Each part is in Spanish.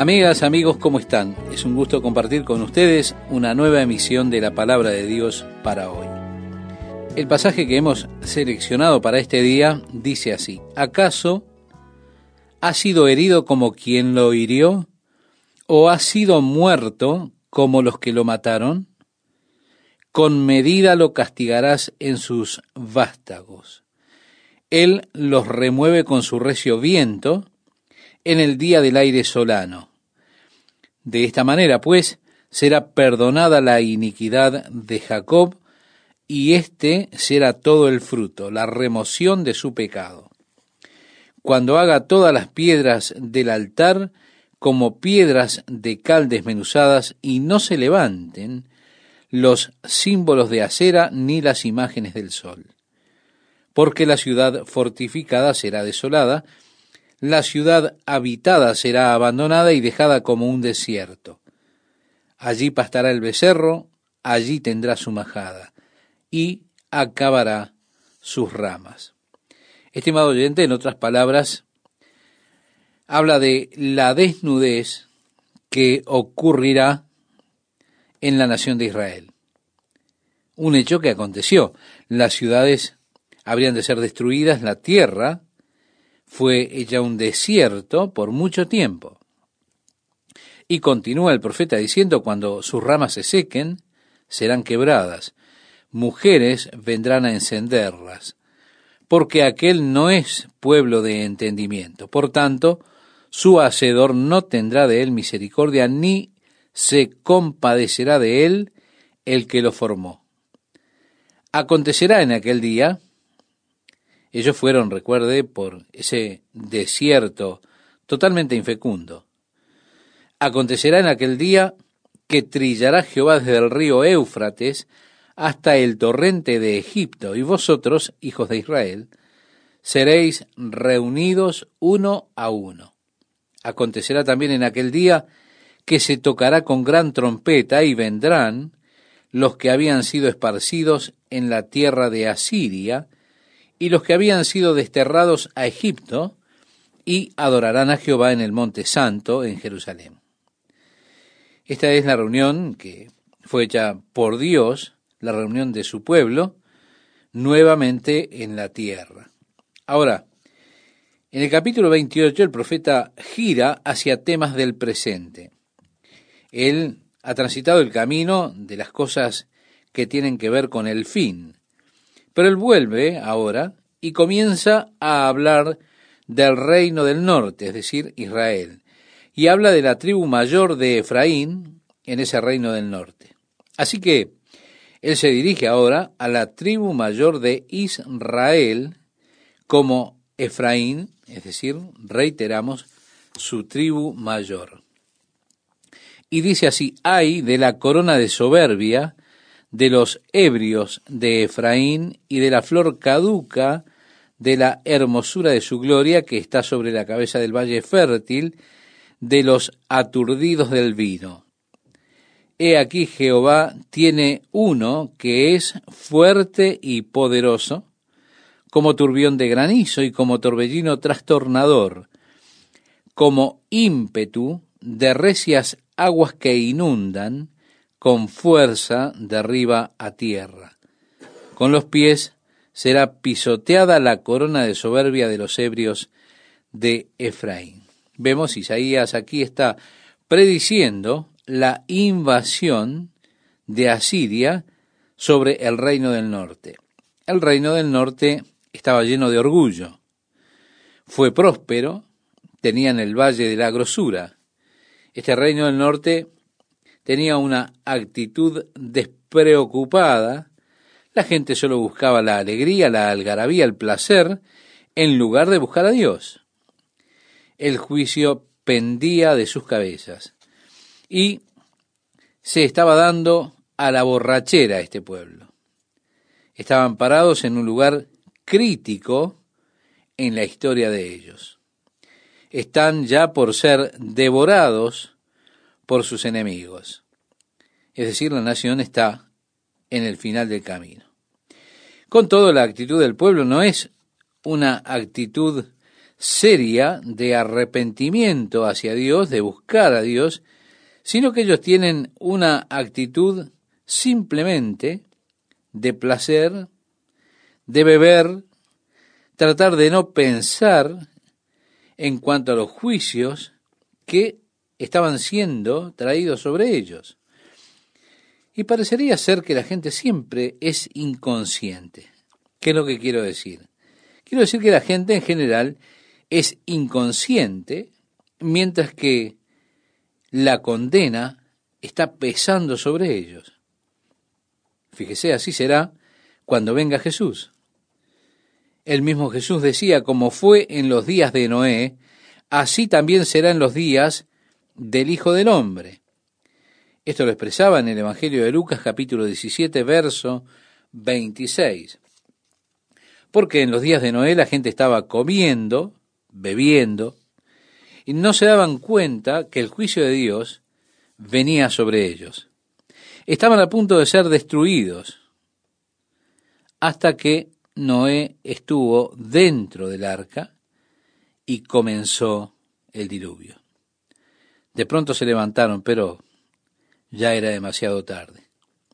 Amigas, amigos, ¿cómo están? Es un gusto compartir con ustedes una nueva emisión de la Palabra de Dios para hoy. El pasaje que hemos seleccionado para este día dice así: ¿acaso ha sido herido como quien lo hirió? ¿O ha sido muerto como los que lo mataron? Con medida lo castigarás en sus vástagos. Él los remueve con su recio viento en el día del aire solano. De esta manera, pues, será perdonada la iniquidad de Jacob, y éste será todo el fruto, la remoción de su pecado. Cuando haga todas las piedras del altar como piedras de cal desmenuzadas, y no se levanten los símbolos de acera ni las imágenes del sol. Porque la ciudad fortificada será desolada, la ciudad habitada será abandonada y dejada como un desierto. Allí pastará el becerro, allí tendrá su majada, y acabará sus ramas. Estimado oyente, en otras palabras, habla de la desnudez que ocurrirá en la nación de Israel. Un hecho que aconteció. Las ciudades habrían de ser destruidas, la tierra fue hecha un desierto por mucho tiempo. Y continúa el profeta diciendo: cuando sus ramas se sequen, serán quebradas. Mujeres vendrán a encenderlas, porque aquel no es pueblo de entendimiento. Por tanto, su hacedor no tendrá de él misericordia, ni se compadecerá de él el que lo formó. Acontecerá en aquel día. Ellos fueron, recuerde, por ese desierto totalmente infecundo. Acontecerá en aquel día que trillará Jehová desde el río Éufrates hasta el torrente de Egipto, y vosotros, hijos de Israel, seréis reunidos uno a uno. Acontecerá también en aquel día que se tocará con gran trompeta, y vendrán los que habían sido esparcidos en la tierra de Asiria, y los que habían sido desterrados a Egipto, y adorarán a Jehová en el monte santo en Jerusalén. Esta es la reunión que fue hecha por Dios, la reunión de su pueblo, nuevamente en la tierra. Ahora, en el capítulo 28 el profeta gira hacia temas del presente. Él ha transitado el camino de las cosas que tienen que ver con el fin. Pero él vuelve ahora y comienza a hablar del reino del norte, es decir, Israel, y habla de la tribu mayor de Efraín en ese reino del norte. Así que él se dirige ahora a la tribu mayor de Israel como Efraín, es decir, reiteramos, su tribu mayor. Y dice así: ay de la corona de soberbia de los ebrios de Efraín, y de la flor caduca de la hermosura de su gloria que está sobre la cabeza del valle fértil, de los aturdidos del vino. He aquí Jehová tiene uno que es fuerte y poderoso, como turbión de granizo y como torbellino trastornador, como ímpetu de recias aguas que inundan, con fuerza derriba a tierra. Con los pies será pisoteada la corona de soberbia de los ebrios de Efraín. Vemos, Isaías aquí está prediciendo la invasión de Asiria sobre el reino del norte. El reino del norte estaba lleno de orgullo. Fue próspero, tenían el valle de la grosura. Este reino del norte tenía una actitud despreocupada. La gente solo buscaba la alegría, la algarabía, el placer, en lugar de buscar a Dios. El juicio pendía de sus cabezas y se estaba dando a la borrachera este pueblo. Estaban parados en un lugar crítico en la historia de ellos. Están ya por ser devorados por sus enemigos. Es decir, la nación está en el final del camino. Con todo, la actitud del pueblo no es una actitud seria de arrepentimiento hacia Dios, de buscar a Dios, sino que ellos tienen una actitud simplemente de placer, de beber, tratar de no pensar en cuanto a los juicios que estaban siendo traídos sobre ellos. Y parecería ser que la gente siempre es inconsciente. ¿Qué es lo que quiero decir? Quiero decir que la gente en general es inconsciente, mientras que la condena está pesando sobre ellos. Fíjese, así será cuando venga Jesús. El mismo Jesús decía, como fue en los días de Noé, así también será en los días del Hijo del Hombre. Esto lo expresaba en el Evangelio de Lucas, capítulo 17, verso 26. Porque en los días de Noé la gente estaba comiendo, bebiendo, y no se daban cuenta que el juicio de Dios venía sobre ellos. Estaban a punto de ser destruidos, hasta que Noé estuvo dentro del arca y comenzó el diluvio. De pronto se levantaron, pero ya era demasiado tarde.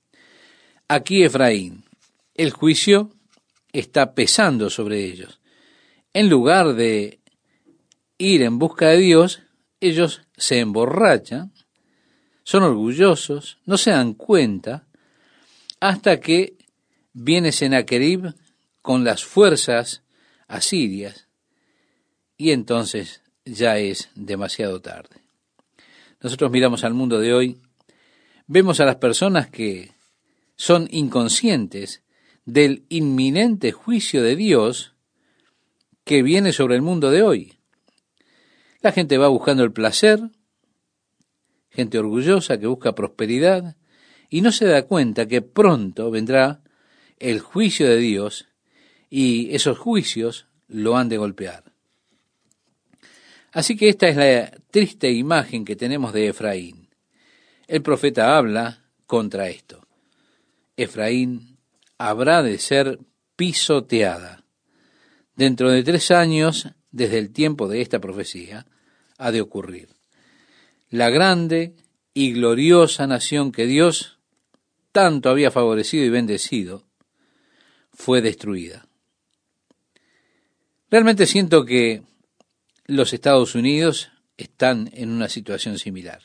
Aquí Efraín, el juicio está pesando sobre ellos. En lugar de ir en busca de Dios, ellos se emborrachan, son orgullosos, no se dan cuenta, hasta que viene Sennacherib con las fuerzas asirias, y entonces ya es demasiado tarde. Nosotros miramos al mundo de hoy, vemos a las personas que son inconscientes del inminente juicio de Dios que viene sobre el mundo de hoy. La gente va buscando el placer, gente orgullosa que busca prosperidad, y no se da cuenta que pronto vendrá el juicio de Dios, y esos juicios lo han de golpear. Así que esta es la triste imagen que tenemos de Efraín. El profeta habla contra esto. Efraín habrá de ser pisoteada. Dentro de 3 años, desde el tiempo de esta profecía, ha de ocurrir. La grande y gloriosa nación que Dios tanto había favorecido y bendecido, fue destruida. Realmente siento que los Estados Unidos están en una situación similar.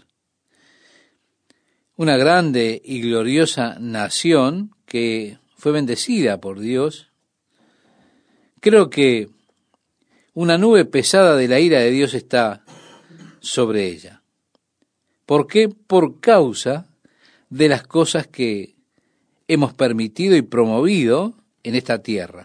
Una grande y gloriosa nación que fue bendecida por Dios. Creo que una nube pesada de la ira de Dios está sobre ella. ¿Por qué? Por causa de las cosas que hemos permitido y promovido en esta tierra.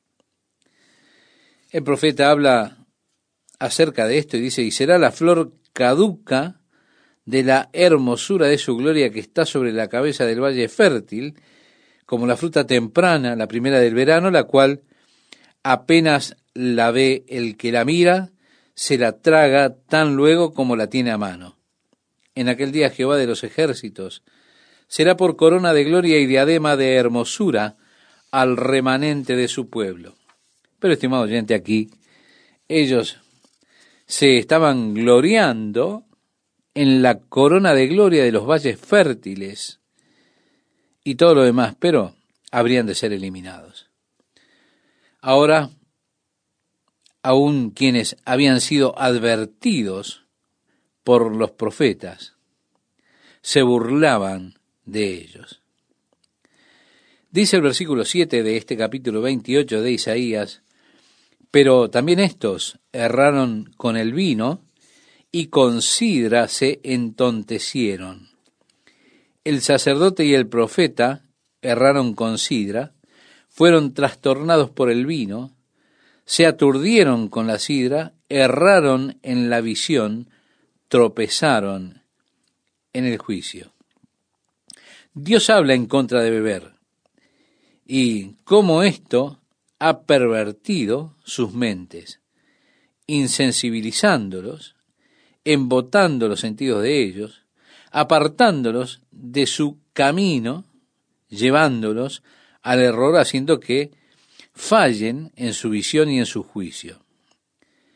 El profeta habla acerca de esto y dice, y será la flor caduca de la hermosura de su gloria que está sobre la cabeza del valle fértil, como la fruta temprana, la primera del verano, la cual apenas la ve el que la mira, se la traga tan luego como la tiene a mano. En aquel día Jehová de los ejércitos será por corona de gloria y diadema de hermosura al remanente de su pueblo. Pero, estimado oyente, aquí ellos se estaban gloriando en la corona de gloria de los valles fértiles y todo lo demás, pero habrían de ser eliminados. Ahora, aun quienes habían sido advertidos por los profetas, se burlaban de ellos. Dice el versículo 7 de este capítulo 28 de Isaías, pero también estos erraron con el vino y con sidra se entontecieron. El sacerdote y el profeta erraron con sidra, fueron trastornados por el vino, se aturdieron con la sidra, erraron en la visión, tropezaron en el juicio. Dios habla en contra de beber y cómo esto ha pervertido sus mentes, insensibilizándolos, embotando los sentidos de ellos, apartándolos de su camino, llevándolos al error, haciendo que fallen en su visión y en su juicio.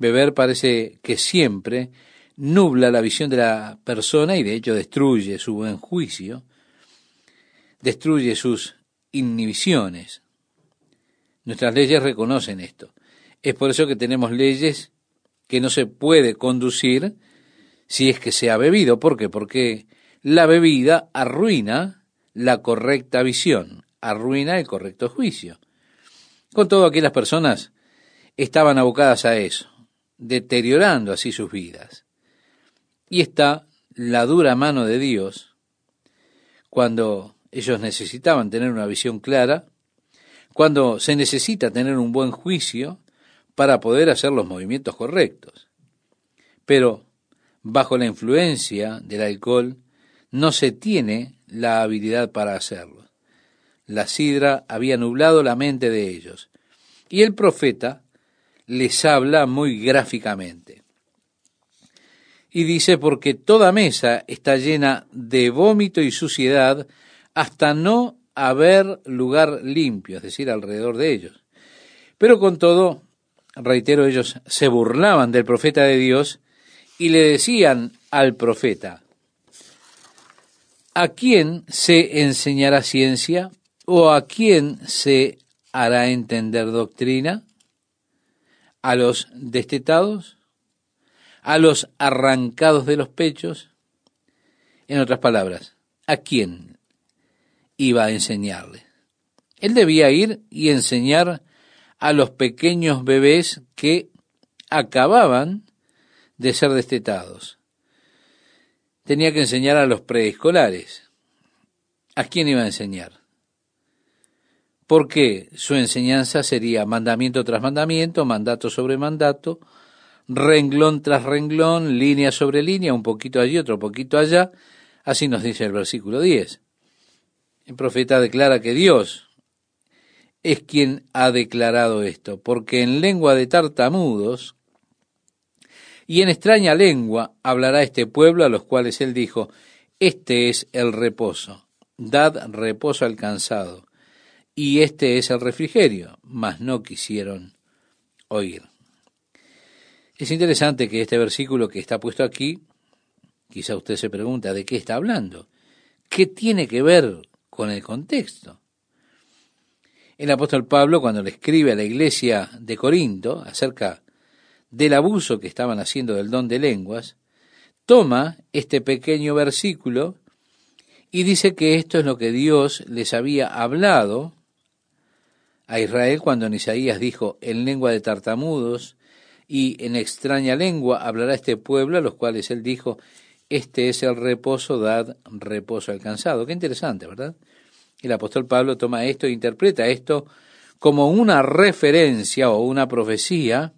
Beber parece que siempre nubla la visión de la persona y de hecho destruye su buen juicio, destruye sus inhibiciones. Nuestras leyes reconocen esto. Es por eso que tenemos leyes que no se puede conducir si es que se ha bebido. ¿Por qué? Porque la bebida arruina la correcta visión, arruina el correcto juicio. Con todo, aquí las personas estaban abocadas a eso, deteriorando así sus vidas. Y está la dura mano de Dios cuando ellos necesitaban tener una visión clara, cuando se necesita tener un buen juicio para poder hacer los movimientos correctos. Pero bajo la influencia del alcohol no se tiene la habilidad para hacerlo. La sidra había nublado la mente de ellos. Y el profeta les habla muy gráficamente. Y dice, porque toda mesa está llena de vómito y suciedad hasta no haber lugar limpio, es decir, alrededor de ellos. Pero con todo, reitero, ellos se burlaban del profeta de Dios y le decían al profeta, ¿a quién se enseñará ciencia o a quién se hará entender doctrina? ¿A los destetados? ¿A los arrancados de los pechos? En otras palabras, ¿a quién iba a enseñarle? Él debía ir y enseñar a los pequeños bebés que acababan de ser destetados. Tenía que enseñar a los preescolares. ¿A quién iba a enseñar? Porque su enseñanza sería mandamiento tras mandamiento, mandato sobre mandato, renglón tras renglón, línea sobre línea, un poquito allí, otro poquito allá. Así nos dice el versículo 10. El profeta declara que Dios es quien ha declarado esto, porque en lengua de tartamudos y en extraña lengua hablará este pueblo, a los cuales él dijo, este es el reposo, dad reposo al cansado, y este es el refrigerio, mas no quisieron oír. Es interesante que este versículo que está puesto aquí, quizá usted se pregunta, ¿de qué está hablando? ¿Qué tiene que ver con el contexto? El apóstol Pablo, cuando le escribe a la iglesia de Corinto acerca del abuso que estaban haciendo del don de lenguas, toma este pequeño versículo y dice que esto es lo que Dios les había hablado a Israel cuando en Isaías dijo, en lengua de tartamudos y en extraña lengua hablará este pueblo, a los cuales él dijo, este es el reposo, dad reposo al cansado. Qué interesante, ¿verdad? El apóstol Pablo toma esto e interpreta esto como una referencia o una profecía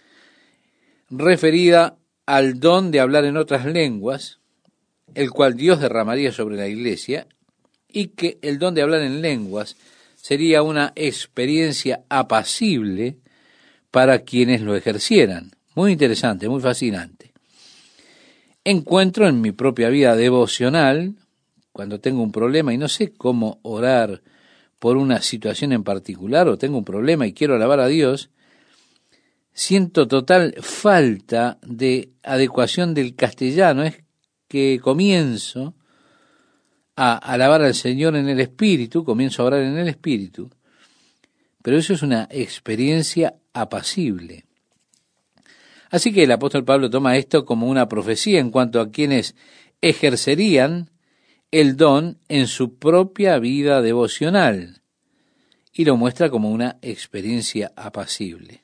referida al don de hablar en otras lenguas, el cual Dios derramaría sobre la iglesia, y que el don de hablar en lenguas sería una experiencia apacible para quienes lo ejercieran. Muy interesante, muy fascinante. Encuentro en mi propia vida devocional, cuando tengo un problema y no sé cómo orar por una situación en particular, o tengo un problema y quiero alabar a Dios, siento total falta de adecuación del castellano. Es que comienzo a alabar al Señor en el Espíritu, comienzo a orar en el Espíritu, pero eso es una experiencia apacible. Así que el apóstol Pablo toma esto como una profecía en cuanto a quienes ejercerían el don en su propia vida devocional y lo muestra como una experiencia apacible.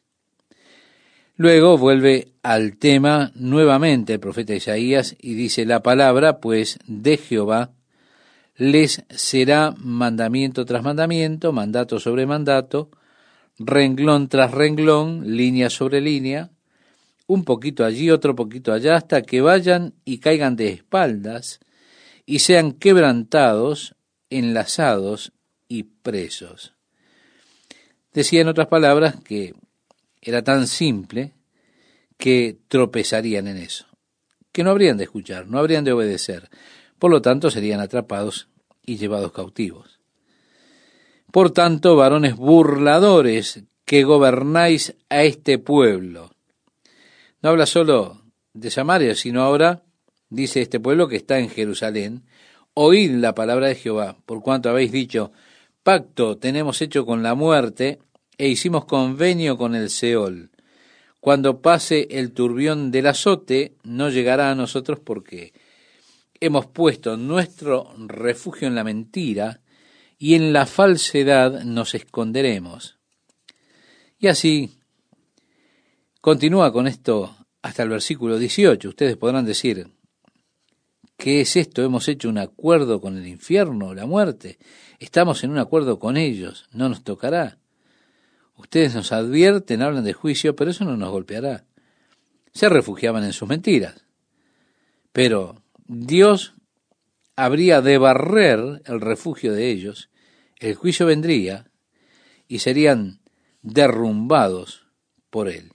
Luego vuelve al tema nuevamente el profeta Isaías y dice, la palabra pues de Jehová les será mandamiento tras mandamiento, mandato sobre mandato, renglón tras renglón, línea sobre línea, un poquito allí, otro poquito allá, hasta que vayan y caigan de espaldas y sean quebrantados, enlazados y presos. Decía en otras palabras que era tan simple que tropezarían en eso, que no habrían de escuchar, no habrían de obedecer, por lo tanto serían atrapados y llevados cautivos. Por tanto, varones burladores que gobernáis a este pueblo, No habla solo de Samaria, sino ahora dice este pueblo que está en Jerusalén: oíd la palabra de Jehová, por cuanto habéis dicho, pacto tenemos hecho con la muerte, e hicimos convenio con el Seol. Cuando pase el turbión del azote, no llegará a nosotros, porque hemos puesto nuestro refugio en la mentira, y en la falsedad nos esconderemos. Y así continúa con esto hasta el versículo 18. Ustedes podrán decir, ¿qué es esto? ¿Hemos hecho un acuerdo con el infierno, la muerte? Estamos en un acuerdo con ellos, no nos tocará. Ustedes nos advierten, hablan de juicio, pero eso no nos golpeará. Se refugiaban en sus mentiras. Pero Dios habría de barrer el refugio de ellos, el juicio vendría y serían derrumbados por él.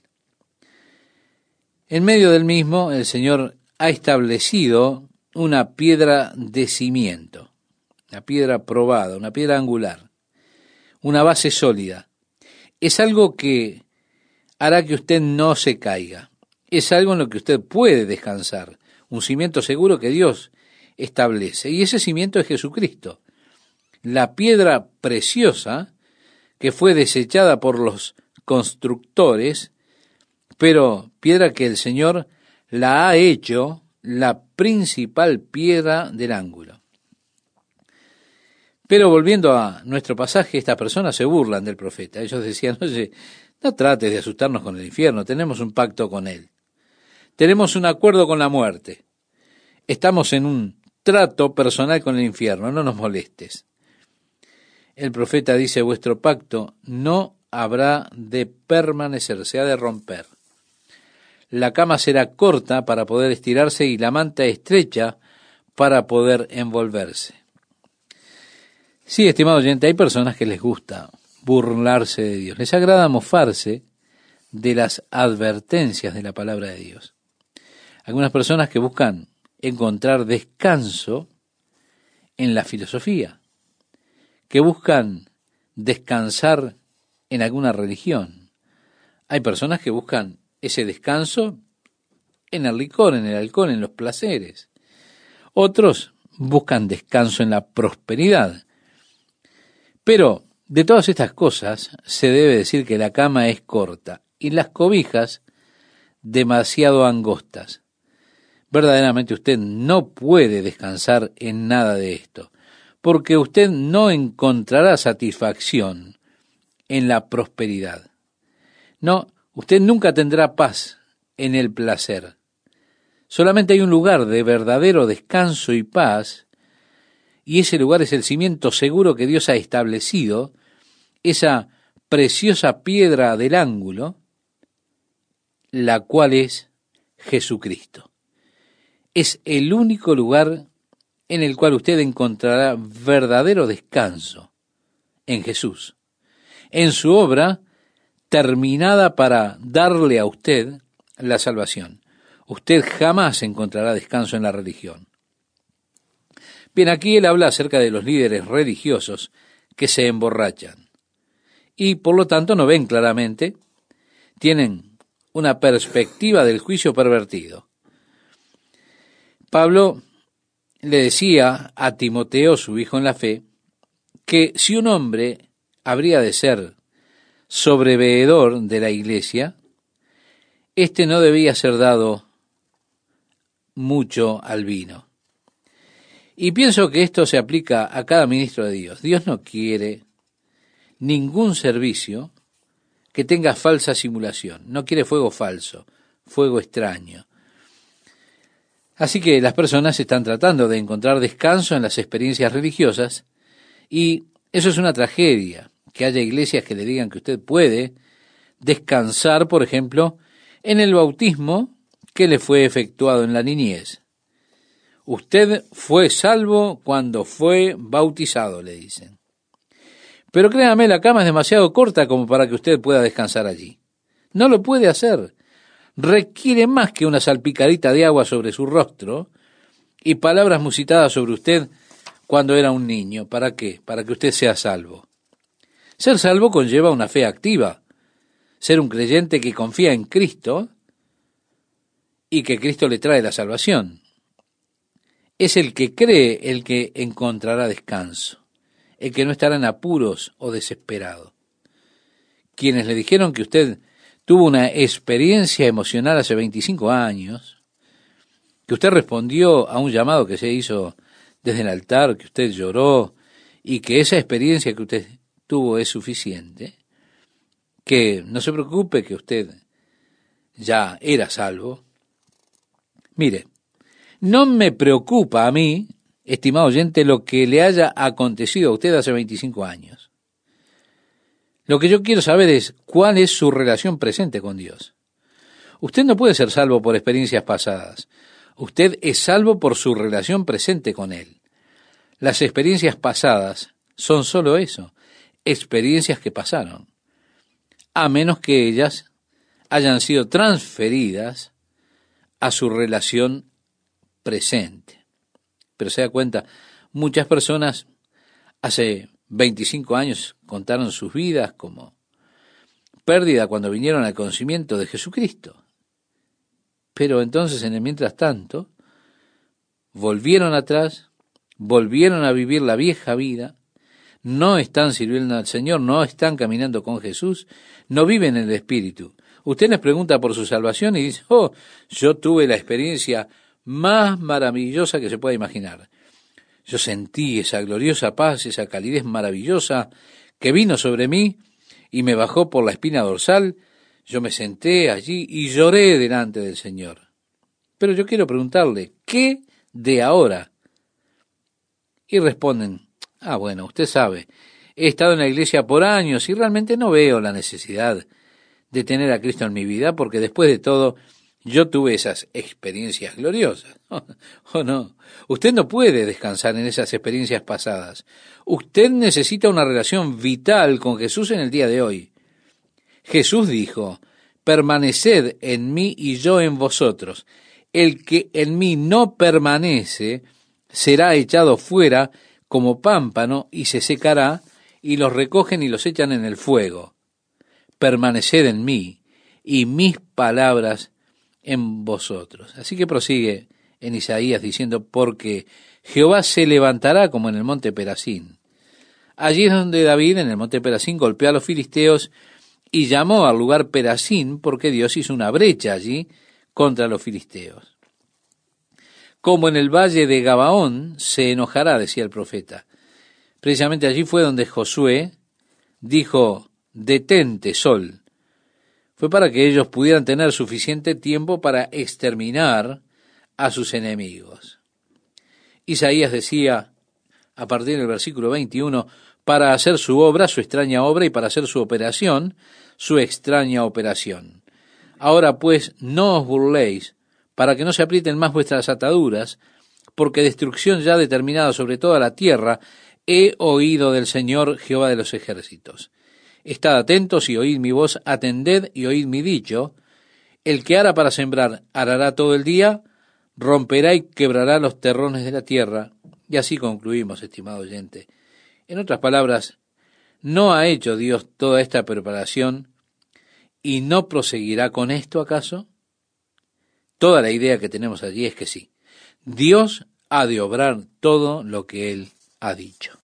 En medio del mismo, el Señor ha establecido una piedra de cimiento, una piedra probada, una piedra angular, una base sólida. Es algo que hará que usted no se caiga. Es algo en lo que usted puede descansar, un cimiento seguro que Dios establece. Y ese cimiento es Jesucristo, la piedra preciosa que fue desechada por los constructores, pero piedra que el Señor la ha hecho la principal piedra del ángulo. Pero volviendo a nuestro pasaje, estas personas se burlan del profeta. Ellos decían, oye, no trates de asustarnos con el infierno, tenemos un pacto con él. Tenemos un acuerdo con la muerte. Estamos en un trato personal con el infierno, no nos molestes. El profeta dice, vuestro pacto no habrá de permanecer, se ha de romper. La cama será corta para poder estirarse y la manta estrecha para poder envolverse. Sí, estimado oyente, hay personas que les gusta burlarse de Dios, les agrada mofarse de las advertencias de la palabra de Dios. Algunas personas que buscan encontrar descanso en la filosofía, que buscan descansar en alguna religión. Hay personas que buscan ese descanso en el licor, en el alcohol, en los placeres. Otros buscan descanso en la prosperidad. Pero de todas estas cosas se debe decir que la cama es corta y las cobijas demasiado angostas. Verdaderamente usted no puede descansar en nada de esto, porque usted no encontrará satisfacción en la prosperidad. No, usted nunca tendrá paz en el placer. Solamente hay un lugar de verdadero descanso y paz, y ese lugar es el cimiento seguro que Dios ha establecido, esa preciosa piedra del ángulo, la cual es Jesucristo. Es el único lugar en el cual usted encontrará verdadero descanso, en Jesús, en su obra terminada para darle a usted la salvación. Usted jamás encontrará descanso en la religión. Bien, aquí él habla acerca de los líderes religiosos que se emborrachan y por lo tanto no ven claramente, tienen una perspectiva del juicio pervertido. Pablo le decía a Timoteo, su hijo en la fe, que si un hombre habría de ser sobreveedor de la iglesia, éste no debía ser dado mucho al vino. Y pienso que esto se aplica a cada ministro de Dios. Dios no quiere ningún servicio que tenga falsa simulación. No quiere fuego falso, fuego extraño. Así que las personas están tratando de encontrar descanso en las experiencias religiosas y eso es una tragedia, que haya iglesias que le digan que usted puede descansar, por ejemplo, en el bautismo que le fue efectuado en la niñez. Usted fue salvo cuando fue bautizado, le dicen. Pero créame, la cama es demasiado corta como para que usted pueda descansar allí. No lo puede hacer. Requiere más que una salpicadita de agua sobre su rostro y palabras musitadas sobre usted cuando era un niño. ¿Para qué? Para que usted sea salvo. Ser salvo conlleva una fe activa. Ser un creyente que confía en Cristo y que Cristo le trae la salvación. Es el que cree el que encontrará descanso, el que no estará en apuros o desesperado. Quienes le dijeron que usted tuvo una experiencia emocional hace 25 años, que usted respondió a un llamado que se hizo desde el altar, que usted lloró y que esa experiencia que usted tuvo es suficiente, que no se preocupe que usted ya era salvo. Mire, no me preocupa a mí, estimado oyente, lo que le haya acontecido a usted hace 25 años. Lo que yo quiero saber es cuál es su relación presente con Dios. Usted no puede ser salvo por experiencias pasadas. Usted es salvo por su relación presente con Él. Las experiencias pasadas son solo eso, experiencias que pasaron, a menos que ellas hayan sido transferidas a su relación presente. Pero se da cuenta, muchas personas hace 25 años contaron sus vidas como pérdida cuando vinieron al conocimiento de Jesucristo. Pero entonces, en el mientras tanto, volvieron atrás, volvieron a vivir la vieja vida, no están sirviendo al Señor, no están caminando con Jesús, no viven en el Espíritu. Usted les pregunta por su salvación y dice, oh, yo tuve la experiencia más maravillosa que se pueda imaginar. Yo sentí esa gloriosa paz, esa calidez maravillosa que vino sobre mí y me bajó por la espina dorsal. Yo me senté allí y lloré delante del Señor. Pero yo quiero preguntarle, ¿qué de ahora? Y responden, bueno, usted sabe, he estado en la iglesia por años y realmente no veo la necesidad de tener a Cristo en mi vida, porque después de todo, yo tuve esas experiencias gloriosas. ¿O no? Usted no puede descansar en esas experiencias pasadas. Usted necesita una relación vital con Jesús en el día de hoy. Jesús dijo, permaneced en mí y yo en vosotros. El que en mí no permanece será echado fuera como pámpano y se secará, y los recogen y los echan en el fuego. Permaneced en mí y mis palabras en vosotros. Así que prosigue en Isaías diciendo, porque Jehová se levantará como en el monte Perasín. Allí es donde David, en el monte Perasín, golpeó a los filisteos y llamó al lugar Perasín porque Dios hizo una brecha allí contra los filisteos. Como en el valle de Gabaón se enojará, decía el profeta. Precisamente allí fue donde Josué dijo, detente, sol. Fue para que ellos pudieran tener suficiente tiempo para exterminar a sus enemigos. Isaías decía, a partir del versículo 21, para hacer su obra, su extraña obra, y para hacer su operación, su extraña operación. Ahora pues, no os burléis, para que no se aprieten más vuestras ataduras, porque destrucción ya determinada sobre toda la tierra he oído del Señor Jehová de los ejércitos. Estad atentos y oíd mi voz, atended y oíd mi dicho. El que ara para sembrar, arará todo el día, romperá y quebrará los terrones de la tierra. Y así concluimos, estimado oyente. En otras palabras, ¿no ha hecho Dios toda esta preparación y no proseguirá con esto acaso? Toda la idea que tenemos allí es que sí. Dios ha de obrar todo lo que Él ha dicho.